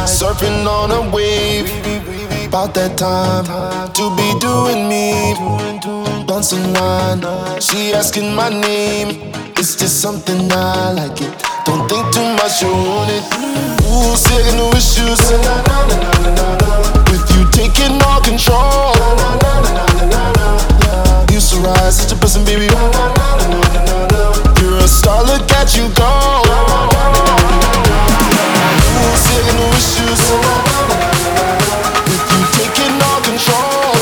surfing on a wave. About that time to be doing me, buns and wine. She asking my name. It's just something I like it. Don't think too much, you want it. Ooh, sitting with issues. With you taking all control. You so rise, such a person, baby. You're a star, look at you go. Ooh, sitting with issues. With you taking all control.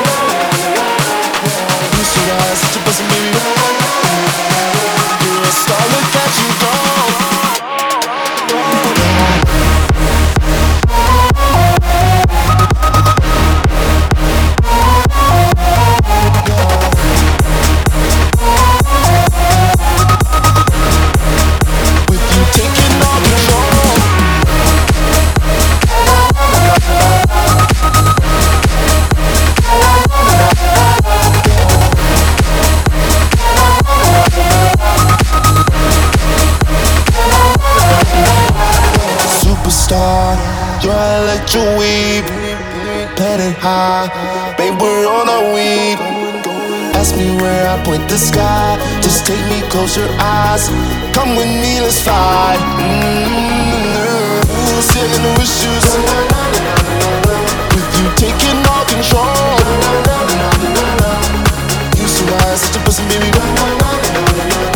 You so rise, such a person, baby. You're a star, look at you go. You're electro weed, planet high, babe, we're on our weed. Ask me where I point the sky, just take me, close your eyes. Come with me, let's fly. Ooh, sitting with shoes. With you taking all control. You so rise, such a person, baby.